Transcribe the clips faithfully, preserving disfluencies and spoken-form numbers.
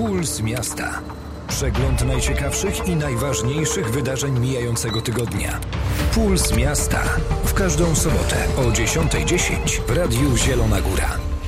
Puls Miasta. Przegląd najciekawszych i najważniejszych wydarzeń mijającego tygodnia. Puls Miasta. W każdą sobotę o dziesiąta dziesięć w Radiu Zielona Góra.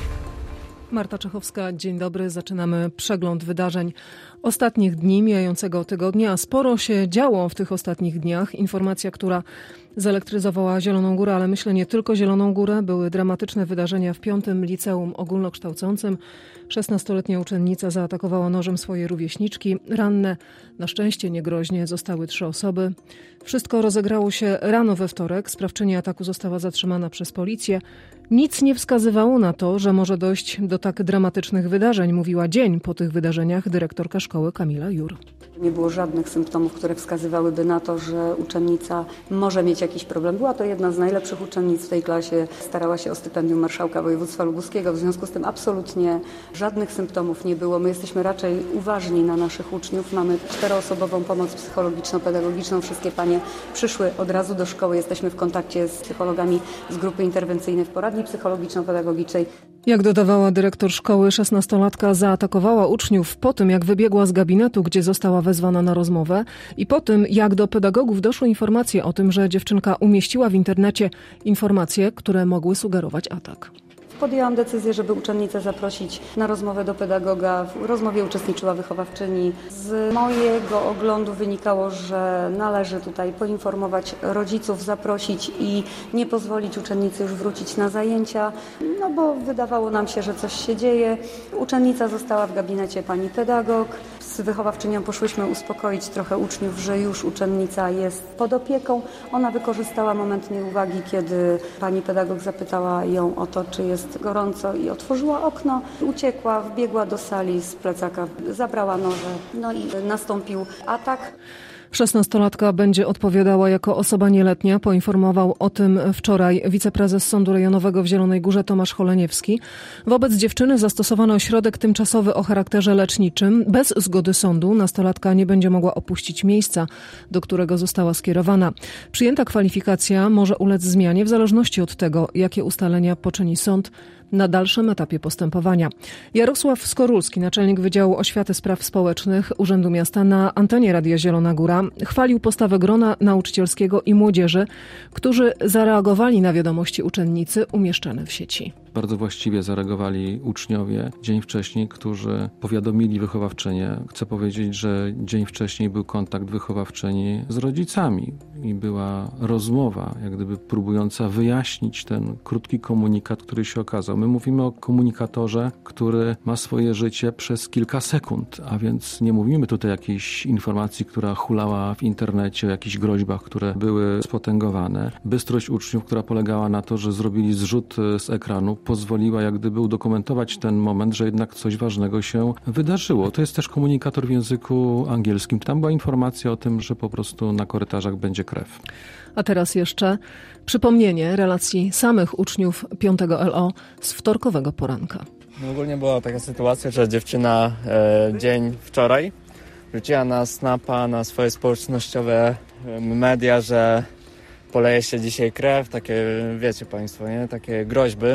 Marta Czechowska, dzień dobry. Zaczynamy przegląd wydarzeń ostatnich dni mijającego tygodnia. Sporo się działo w tych ostatnich dniach. Informacja, która zelektryzowała Zieloną Górę, ale myślę nie tylko Zieloną Górę. Były dramatyczne wydarzenia w piątym liceum ogólnokształcącym. szesnastoletnia uczennica zaatakowała nożem swoje rówieśniczki. Ranne, na szczęście niegroźnie, zostały trzy osoby. Wszystko rozegrało się rano we wtorek. Sprawczyni ataku została zatrzymana przez policję. Nic nie wskazywało na to, że może dojść do tak dramatycznych wydarzeń, mówiła dzień po tych wydarzeniach dyrektorka szkoły Kamila Jur. Nie było żadnych symptomów, które wskazywałyby na to, że uczennica może mieć jakiś problem. Była to jedna z najlepszych uczennic w tej klasie. Starała się o stypendium marszałka województwa lubuskiego. W związku z tym absolutnie żadnych symptomów nie było. My jesteśmy raczej uważni na naszych uczniów. Mamy czteroosobową pomoc psychologiczno-pedagogiczną. Wszystkie panie przyszły od razu do szkoły. Jesteśmy w kontakcie z psychologami z grupy interwencyjnej w poradni psychologiczno-pedagogicznej. Jak dodawała dyrektor szkoły, szesnastolatka zaatakowała uczniów po tym, jak wybiegła z gabinetu, gdzie została wezwana na rozmowę, i po tym, jak do pedagogów doszły informacje o tym, że dziewczynka umieściła w internecie informacje, które mogły sugerować atak. Podjęłam decyzję, żeby uczennicę zaprosić na rozmowę do pedagoga. W rozmowie uczestniczyła wychowawczyni. Z mojego oglądu wynikało, że należy tutaj poinformować rodziców, zaprosić i nie pozwolić uczennicy już wrócić na zajęcia, no bo wydawało nam się, że coś się dzieje. Uczennica została w gabinecie pani pedagog. Z wychowawczynią poszłyśmy uspokoić trochę uczniów, że już uczennica jest pod opieką. Ona wykorzystała moment nieuwagi, kiedy pani pedagog zapytała ją o to, czy jest gorąco, i otworzyła okno, uciekła, wbiegła do sali z plecaka, zabrała noże, no i nastąpił atak. szesnastolatka będzie odpowiadała jako osoba nieletnia. Poinformował o tym wczoraj wiceprezes Sądu Rejonowego w Zielonej Górze Tomasz Choleniewski. Wobec dziewczyny zastosowano środek tymczasowy o charakterze leczniczym. Bez zgody sądu nastolatka nie będzie mogła opuścić miejsca, do którego została skierowana. Przyjęta kwalifikacja może ulec zmianie w zależności od tego, jakie ustalenia poczyni sąd na dalszym etapie postępowania. Jarosław Skorulski, naczelnik Wydziału Oświaty Spraw Społecznych Urzędu Miasta, na antenie Radia Zielona Góra chwalił postawę grona nauczycielskiego i młodzieży, którzy zareagowali na wiadomości uczennicy umieszczane w sieci. Bardzo właściwie zareagowali uczniowie dzień wcześniej, którzy powiadomili wychowawczynię. Chcę powiedzieć, że dzień wcześniej był kontakt wychowawczyni z rodzicami i była rozmowa, jak gdyby próbująca wyjaśnić ten krótki komunikat, który się okazał. My mówimy o komunikatorze, który ma swoje życie przez kilka sekund, a więc nie mówimy tutaj o jakiejś informacji, która hulała w internecie, o jakichś groźbach, które były spotęgowane. Bystrość uczniów, która polegała na to, że zrobili zrzut z ekranu, pozwoliła jak gdyby udokumentować ten moment, że jednak coś ważnego się wydarzyło. To jest też komunikator w języku angielskim. Tam była informacja o tym, że po prostu na korytarzach będzie krew. A teraz jeszcze przypomnienie relacji samych uczniów piątego L O z wtorkowego poranka. No ogólnie była taka sytuacja, że dziewczyna e, dzień wczoraj wrzuciła na snapa, na swoje społecznościowe media, że poleje się dzisiaj krew, takie wiecie państwo, nie? Takie groźby.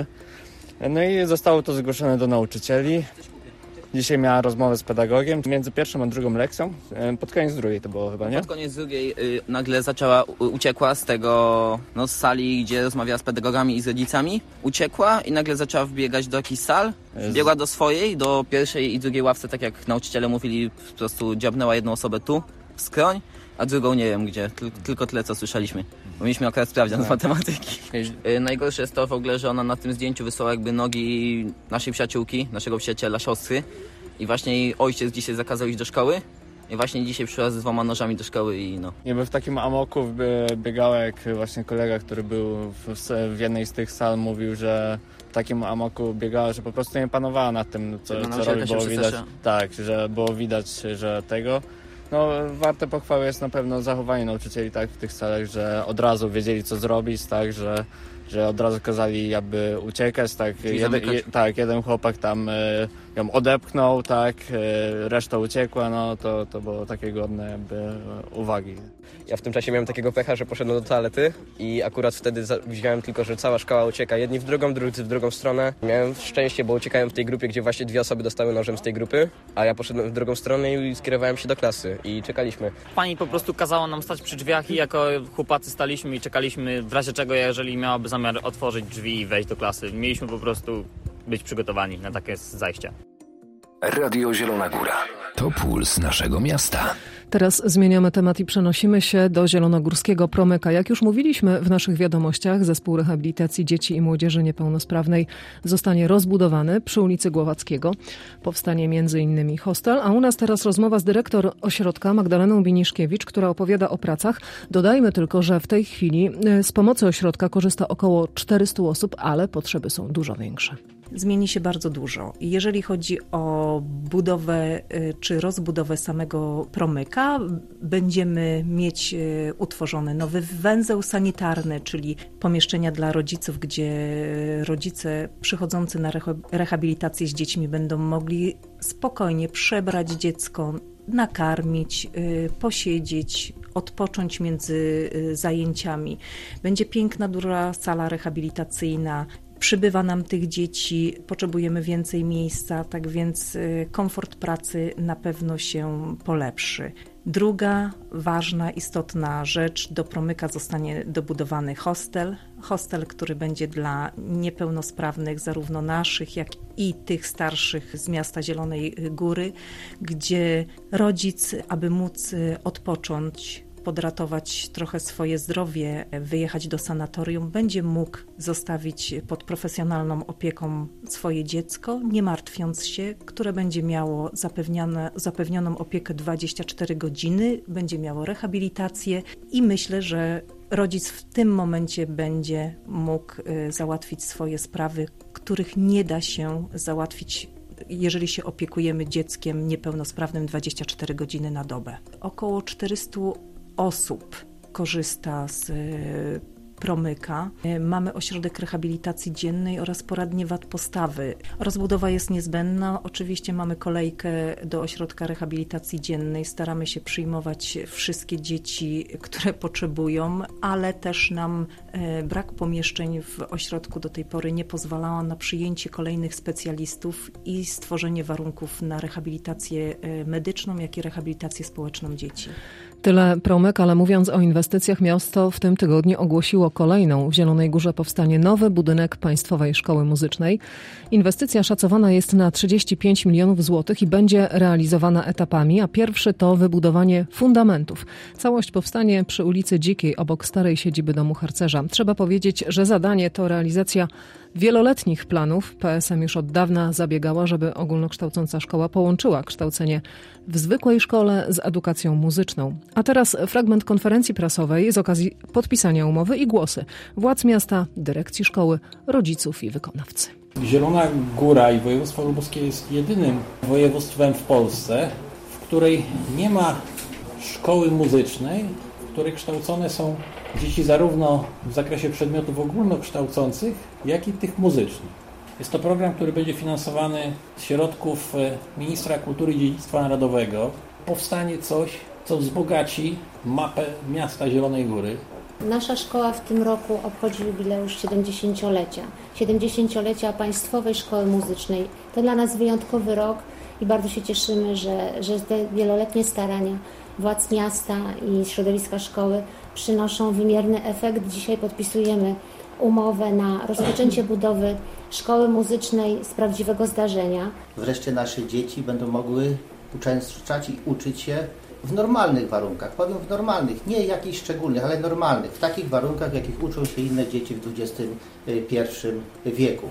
No i zostało to zgłoszone do nauczycieli. Dzisiaj miała rozmowę z pedagogiem między pierwszą a drugą lekcją. Pod koniec drugiej to było chyba, nie? Pod koniec drugiej y, nagle zaczęła, u, uciekła z tego, no z sali, gdzie rozmawiała z pedagogami i z rodzicami. Uciekła i nagle zaczęła wbiegać do jakichś sal. Biegła do swojej, do pierwszej i drugiej ławce, tak jak nauczyciele mówili, po prostu dziabnęła jedną osobę tu, w skroń, a drugą nie wiem gdzie, tylko tyle co słyszeliśmy. Bo mieliśmy akurat sprawdzian z matematyki. Yy, najgorsze jest to w ogóle, że ona na tym zdjęciu wysłała jakby nogi naszej przyjaciółki, naszego przyjaciela, siostry. I właśnie jej ojciec dzisiaj zakazał iść do szkoły. I właśnie dzisiaj przyszła z dwoma nożami do szkoły i no. Niby w takim amoku biegała, jak właśnie kolega, który był w, w jednej z tych sal, mówił, że w takim amoku biegała, że po prostu nie panowała nad tym, co, co robi, było widać. Tak, że było widać, że tego. No, warte pochwały jest na pewno zachowanie nauczycieli tak w tych salach, że od razu wiedzieli, co zrobić, tak, że, że od razu kazali jakby uciekać, tak. Jeden, je, tak, jeden chłopak tam y, ją odepchnął, tak, reszta uciekła, no to, to było takie godne jakby uwagi. Ja w tym czasie miałem takiego pecha, że poszedłem do toalety i akurat wtedy widziałem tylko, że cała szkoła ucieka. Jedni w drugą, drudzy w drugą stronę. Miałem szczęście, bo uciekałem w tej grupie, gdzie właśnie dwie osoby dostały nożem z tej grupy, a ja poszedłem w drugą stronę i skierowałem się do klasy i czekaliśmy. Pani po prostu kazała nam stać przy drzwiach i jako chłopacy staliśmy i czekaliśmy w razie czego, jeżeli miałaby zamiar otworzyć drzwi i wejść do klasy. Mieliśmy po prostu być przygotowani na takie zajście. Radio Zielona Góra. To puls naszego miasta. Teraz zmieniamy temat i przenosimy się do zielonogórskiego Promyka. Jak już mówiliśmy w naszych wiadomościach, zespół rehabilitacji dzieci i młodzieży niepełnosprawnej zostanie rozbudowany przy ulicy Głowackiego. Powstanie między innymi hostel, a u nas teraz rozmowa z dyrektor ośrodka Magdaleną Biniszkiewicz, która opowiada o pracach. Dodajmy tylko, że w tej chwili z pomocy ośrodka korzysta około czterystu osób, ale potrzeby są dużo większe. Zmieni się bardzo dużo. Jeżeli chodzi o budowę czy rozbudowę samego Promyka, będziemy mieć utworzony nowy węzeł sanitarny, czyli pomieszczenia dla rodziców, gdzie rodzice przychodzący na rehabilitację z dziećmi będą mogli spokojnie przebrać dziecko, nakarmić, posiedzieć, odpocząć między zajęciami. Będzie piękna, duża sala rehabilitacyjna. Przybywa nam tych dzieci, potrzebujemy więcej miejsca, tak więc komfort pracy na pewno się polepszy. Druga ważna, istotna rzecz, do Promyka zostanie dobudowany hostel. Hostel, który będzie dla niepełnosprawnych, zarówno naszych, jak i tych starszych z miasta Zielonej Góry, gdzie rodzic, aby móc odpocząć, podratować trochę swoje zdrowie, wyjechać do sanatorium, będzie mógł zostawić pod profesjonalną opieką swoje dziecko, nie martwiąc się, które będzie miało zapewnioną opiekę dwadzieścia cztery godziny, będzie miało rehabilitację i myślę, że rodzic w tym momencie będzie mógł załatwić swoje sprawy, których nie da się załatwić, jeżeli się opiekujemy dzieckiem niepełnosprawnym dwadzieścia cztery godziny na dobę. Około czterysta osób korzysta z Promyka. Mamy ośrodek rehabilitacji dziennej oraz poradnię wad postawy. Rozbudowa jest niezbędna. Oczywiście mamy kolejkę do ośrodka rehabilitacji dziennej. Staramy się przyjmować wszystkie dzieci, które potrzebują, ale też nam brak pomieszczeń w ośrodku do tej pory nie pozwalała na przyjęcie kolejnych specjalistów i stworzenie warunków na rehabilitację medyczną, jak i rehabilitację społeczną dzieci. Tyle Promyk, ale mówiąc o inwestycjach, miasto w tym tygodniu ogłosiło kolejną. W Zielonej Górze powstanie nowy budynek Państwowej Szkoły Muzycznej. Inwestycja szacowana jest na trzydzieści pięć milionów złotych i będzie realizowana etapami, a pierwszy to wybudowanie fundamentów. Całość powstanie przy ulicy Dzikiej, obok starej siedziby domu harcerza. Trzeba powiedzieć, że zadanie to realizacja wieloletnich planów. P S M już od dawna zabiegała, żeby ogólnokształcąca szkoła połączyła kształcenie w zwykłej szkole z edukacją muzyczną. A teraz fragment konferencji prasowej z okazji podpisania umowy i głosy władz miasta, dyrekcji szkoły, rodziców i wykonawcy. Zielona Góra i województwo lubuskie jest jedynym województwem w Polsce, w której nie ma szkoły muzycznej, w której kształcone są dzieci zarówno w zakresie przedmiotów ogólnokształcących, jak i tych muzycznych. Jest to program, który będzie finansowany z środków ministra kultury i dziedzictwa narodowego. Powstanie coś, co wzbogaci mapę miasta Zielonej Góry. Nasza szkoła w tym roku obchodzi jubileusz siedemdziesięciolecia. siedemdziesięciolecia Państwowej Szkoły Muzycznej. To dla nas wyjątkowy rok i bardzo się cieszymy, że, że te wieloletnie starania władz miasta i środowiska szkoły przynoszą wymierny efekt. Dzisiaj podpisujemy umowę na rozpoczęcie budowy szkoły muzycznej z prawdziwego zdarzenia. Wreszcie nasze dzieci będą mogły uczęszczać i uczyć się w normalnych warunkach. Powiem w normalnych, nie jakichś szczególnych, ale normalnych. W takich warunkach, w jakich uczą się inne dzieci w dwudziestym pierwszym wieku.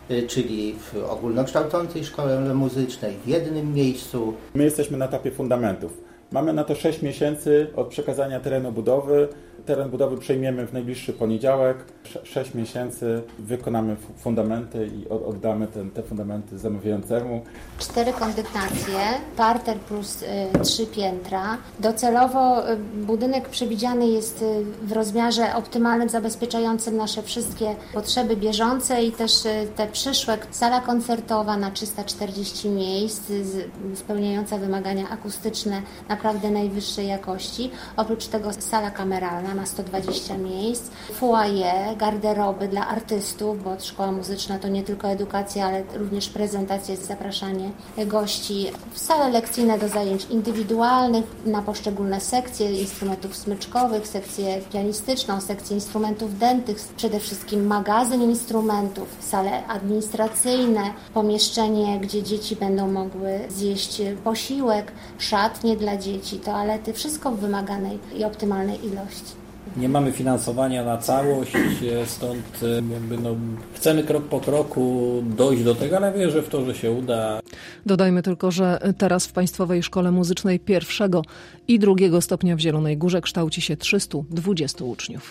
Czyli w ogólnokształcącej szkole muzycznej, w jednym miejscu. My jesteśmy na etapie fundamentów. Mamy na to sześć miesięcy od przekazania terenu budowy Teren budowy przejmiemy w najbliższy poniedziałek. sześć miesięcy wykonamy fundamenty i oddamy ten, te fundamenty zamawiającemu. Cztery kondygnacje, parter plus y, trzy piętra. Docelowo y, budynek przewidziany jest y, w rozmiarze optymalnym, zabezpieczającym nasze wszystkie potrzeby bieżące i też y, te przyszłe. Sala koncertowa na trzysta czterdzieści miejsc, z, spełniająca wymagania akustyczne naprawdę najwyższej jakości. Oprócz tego sala kameralna na sto dwadzieścia miejsc, foyer, garderoby dla artystów, bo szkoła muzyczna to nie tylko edukacja, ale również prezentacja, zapraszanie gości, sale lekcyjne do zajęć indywidualnych na poszczególne sekcje instrumentów smyczkowych, sekcję pianistyczną, sekcję instrumentów dętych, przede wszystkim magazyn instrumentów, sale administracyjne, pomieszczenie, gdzie dzieci będą mogły zjeść posiłek, szatnie dla dzieci, toalety, wszystko w wymaganej i optymalnej ilości. Nie mamy finansowania na całość, stąd jakby no, chcemy krok po kroku dojść do tego, ale wierzę w to, że się uda. Dodajmy tylko, że teraz w Państwowej Szkole Muzycznej pierwszego i drugiego stopnia w Zielonej Górze kształci się trzystu dwudziestu uczniów.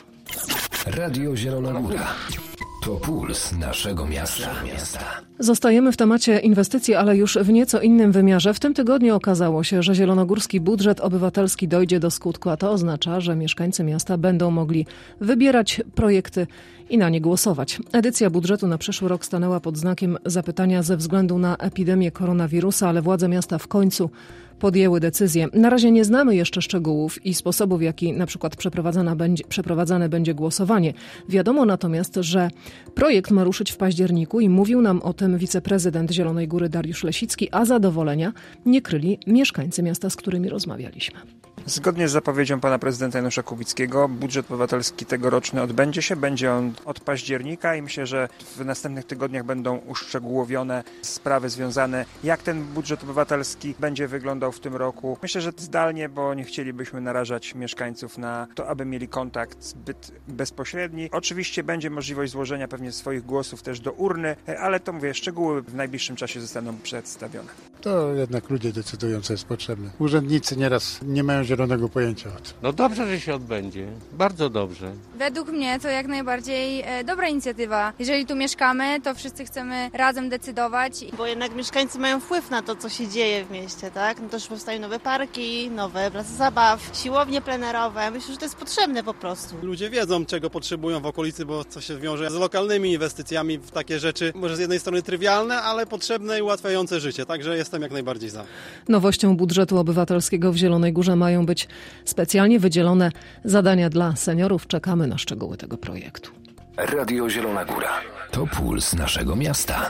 Radio Zielona Góra. To puls naszego miasta. Zostajemy w temacie inwestycji, ale już w nieco innym wymiarze. W tym tygodniu okazało się, że zielonogórski budżet obywatelski dojdzie do skutku, a to oznacza, że mieszkańcy miasta będą mogli wybierać projekty i na nie głosować. Edycja budżetu na przyszły rok stanęła pod znakiem zapytania ze względu na epidemię koronawirusa, ale władze miasta w końcu podjęły decyzję. Na razie nie znamy jeszcze szczegółów i sposobów, w jaki na przykład przeprowadzane będzie, przeprowadzane będzie głosowanie. Wiadomo natomiast, że projekt ma ruszyć w październiku i mówił nam o tym wiceprezydent Zielonej Góry Dariusz Lesicki, a zadowolenia nie kryli mieszkańcy miasta, z którymi rozmawialiśmy. Zgodnie z zapowiedzią pana prezydenta Janusza Kubickiego budżet obywatelski tegoroczny odbędzie się. Będzie on od października i myślę, że w następnych tygodniach będą uszczegółowione sprawy związane, jak ten budżet obywatelski będzie wyglądał w tym roku. Myślę, że zdalnie, bo nie chcielibyśmy narażać mieszkańców na to, aby mieli kontakt zbyt bezpośredni. Oczywiście będzie możliwość złożenia pewnie swoich głosów też do urny, ale to mówię, szczegóły w najbliższym czasie zostaną przedstawione. To jednak ludzie decydują, co jest potrzebne. Urzędnicy nieraz nie mają zielonego pojęcia o tym. No dobrze, że się odbędzie. Bardzo dobrze. Według mnie to jak najbardziej e, dobra inicjatywa. Jeżeli tu mieszkamy, to wszyscy chcemy razem decydować. Bo jednak mieszkańcy mają wpływ na to, co się dzieje w mieście, tak? No też powstają nowe parki, nowe place zabaw, siłownie plenerowe. Myślę, że to jest potrzebne po prostu. Ludzie wiedzą, czego potrzebują w okolicy, bo co się wiąże z lokalnymi inwestycjami w takie rzeczy. Może z jednej strony trywialne, ale potrzebne i ułatwiające życie. Także jestem jak najbardziej za. Nowością budżetu obywatelskiego w Zielonej Górze mają być specjalnie wydzielone zadania dla seniorów. Czekamy na szczegóły tego projektu. Radio Zielona Góra. To puls naszego miasta.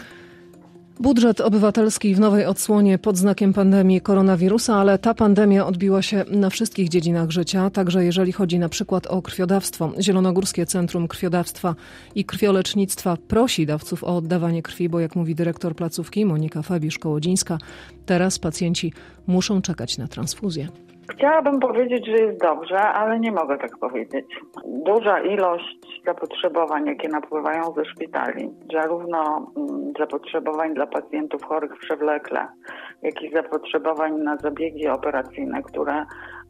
Budżet obywatelski w nowej odsłonie pod znakiem pandemii koronawirusa, ale ta pandemia odbiła się na wszystkich dziedzinach życia, także jeżeli chodzi na przykład o krwiodawstwo. Zielonogórskie Centrum Krwiodawstwa i Krwiolecznictwa prosi dawców o oddawanie krwi, bo jak mówi dyrektor placówki Monika Fabisz-Kołodzińska, teraz pacjenci muszą czekać na transfuzję. Chciałabym powiedzieć, że jest dobrze, ale nie mogę tak powiedzieć. Duża ilość zapotrzebowań, jakie napływają ze szpitali, zarówno zapotrzebowań dla pacjentów chorych przewlekle, jak i zapotrzebowań na zabiegi operacyjne, które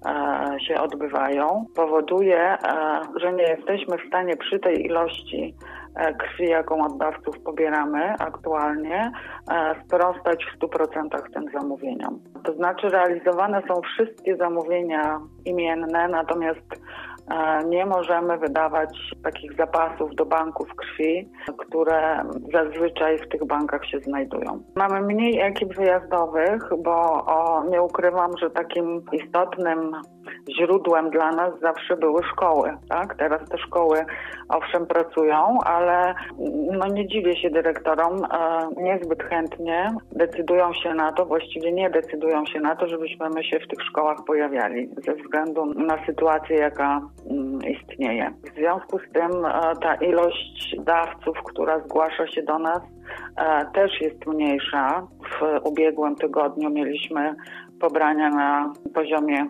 się odbywają, powoduje, że nie jesteśmy w stanie przy tej ilości krwi, jaką od dawców pobieramy aktualnie, sprostać w stu procentach tym zamówieniom. To znaczy realizowane są wszystkie zamówienia imienne, natomiast nie możemy wydawać takich zapasów do banków krwi, które zazwyczaj w tych bankach się znajdują. Mamy mniej ekip wyjazdowych, bo o, nie ukrywam, że takim istotnym źródłem dla nas zawsze były szkoły. Tak? Teraz te szkoły owszem pracują, ale no nie dziwię się dyrektorom, niezbyt chętnie decydują się na to, właściwie nie decydują się na to, żebyśmy my się w tych szkołach pojawiali ze względu na sytuację, jaka istnieje. W związku z tym ta ilość dawców, która zgłasza się do nas, też jest mniejsza. W ubiegłym tygodniu mieliśmy pobrania na poziomie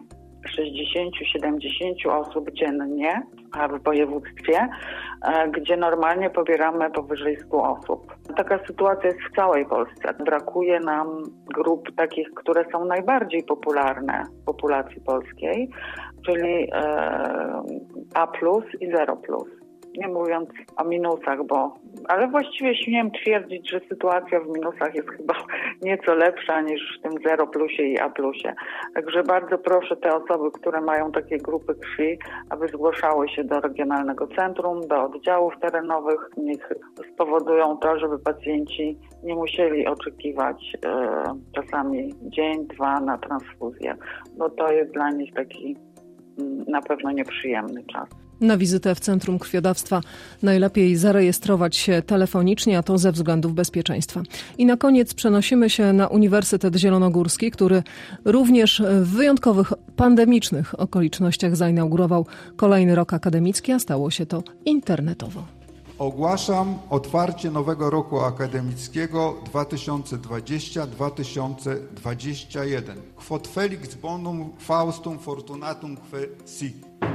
sześćdziesiąt do siedemdziesięciu osób dziennie w województwie, gdzie normalnie pobieramy powyżej stu osób. Taka sytuacja jest w całej Polsce. Brakuje nam grup takich, które są najbardziej popularne w populacji polskiej, czyli A plus i zero plus. Nie mówiąc o minusach, bo ale właściwie śmiem twierdzić, że sytuacja w minusach jest chyba nieco lepsza niż w tym zero plusie i A plusie. Także bardzo proszę te osoby, które mają takie grupy krwi, aby zgłaszały się do regionalnego centrum, do oddziałów terenowych. Niech spowodują to, żeby pacjenci nie musieli oczekiwać e, czasami dzień, dwa na transfuzję, bo to jest dla nich taki m, na pewno nieprzyjemny czas. Na wizytę w Centrum Krwiodawstwa najlepiej zarejestrować się telefonicznie, a to ze względów bezpieczeństwa. I na koniec przenosimy się na Uniwersytet Zielonogórski, który również w wyjątkowych, pandemicznych okolicznościach zainaugurował kolejny rok akademicki, a stało się to internetowo. Ogłaszam otwarcie nowego roku akademickiego dwa tysiące dwudziestego do dwa tysiące dwudziestego pierwszego. Quod felix bonum Faustum fortunatum que si.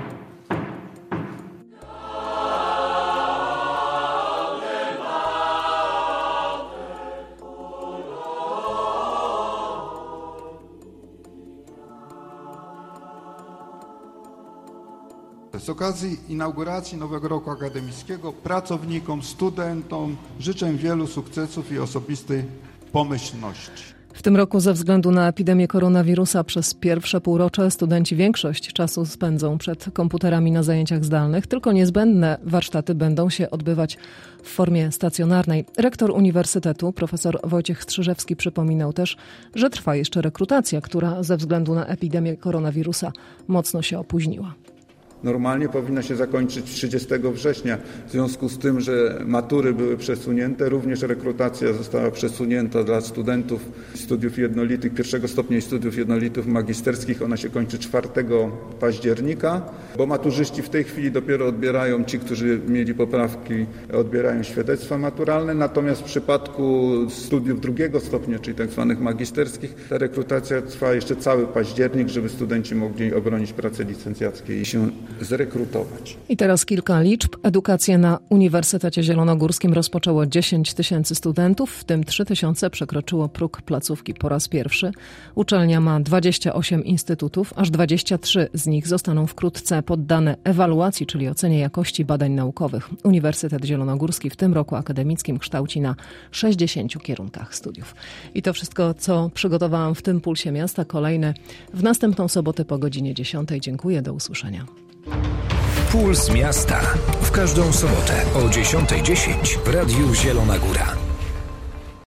Z okazji inauguracji nowego roku akademickiego pracownikom, studentom życzę wielu sukcesów i osobistej pomyślności. W tym roku ze względu na epidemię koronawirusa przez pierwsze półrocze studenci większość czasu spędzą przed komputerami na zajęciach zdalnych. Tylko niezbędne warsztaty będą się odbywać w formie stacjonarnej. Rektor Uniwersytetu, profesor Wojciech Strzyżewski, przypominał też, że trwa jeszcze rekrutacja, która ze względu na epidemię koronawirusa mocno się opóźniła. Normalnie powinna się zakończyć trzydziestego września. W związku z tym, że matury były przesunięte, również rekrutacja została przesunięta dla studentów studiów jednolitych, pierwszego stopnia i studiów jednolitych magisterskich. Ona się kończy czwartego października, bo maturzyści w tej chwili dopiero odbierają, ci, którzy mieli poprawki, odbierają świadectwa maturalne. Natomiast w przypadku studiów drugiego stopnia, czyli tak zwanych magisterskich, ta rekrutacja trwa jeszcze cały październik, żeby studenci mogli obronić pracę licencjackie i się zrekrutować. I teraz kilka liczb. Edukację na Uniwersytecie Zielonogórskim rozpoczęło dziesięć tysięcy studentów, w tym trzy tysiące przekroczyło próg placówki po raz pierwszy. Uczelnia ma dwadzieścia osiem instytutów, aż dwadzieścia trzy z nich zostaną wkrótce poddane ewaluacji, czyli ocenie jakości badań naukowych. Uniwersytet Zielonogórski w tym roku akademickim kształci na sześćdziesięciu kierunkach studiów. I to wszystko, co przygotowałam w tym Pulsie Miasta. Kolejne w następną sobotę po godzinie dziesiątej. Dziękuję, do usłyszenia. Puls Miasta. W każdą sobotę o dziesiąta dziesięć w Radiu Zielona Góra.